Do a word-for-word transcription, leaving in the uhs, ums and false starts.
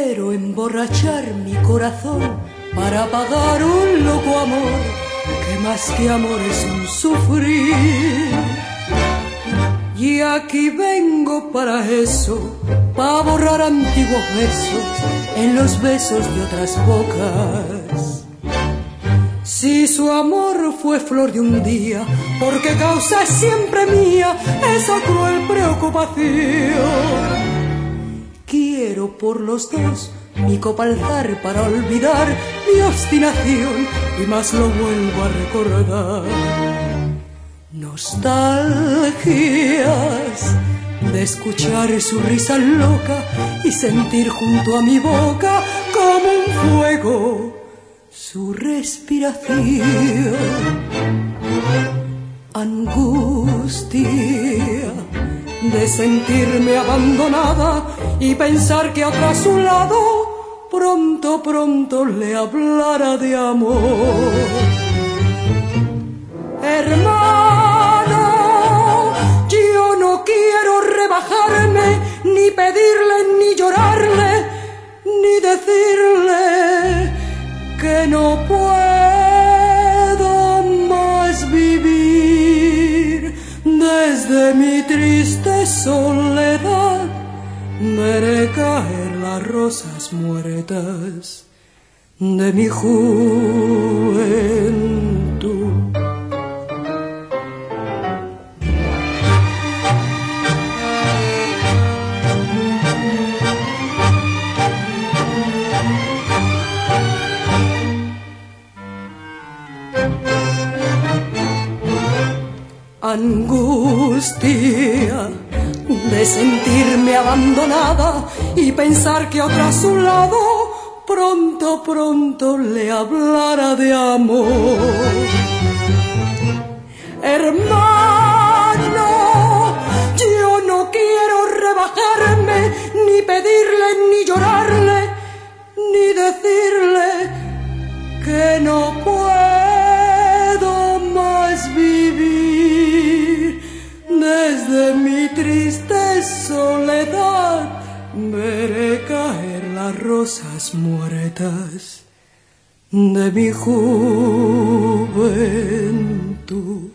Quiero emborrachar mi corazón para pagar un loco amor que más que amor es un sufrir. Y aquí vengo para eso, para borrar antiguos besos en los besos de otras bocas. Si su amor fue flor de un día, ¿por qué causa es siempre mía esa cruel preocupación? Quiero por los dos mi copa alzar para olvidar mi obstinación y más lo vuelvo a recordar. Nostalgias de escuchar su risa loca y sentir junto a mi boca como un fuego su respiración. Angustia de sentirme abandonada y pensar que otra a su lado pronto, pronto le hablara de amor. Hermano, yo no quiero rebajarme, ni pedirle, ni llorarle, ni decirle que no puedo más vivir. Desde mi triste soledad veré caer las rosas muertas de mi juventud. Angustia de sentirme abandonada y pensar que otra a su lado pronto, pronto le hablara de amor. Hermano, yo no quiero rebajarme, ni pedirle, ni llorarle, ni decirle que no puedo más vivir. Desde mi triste soledad veré caer las rosas muertas de mi juventud.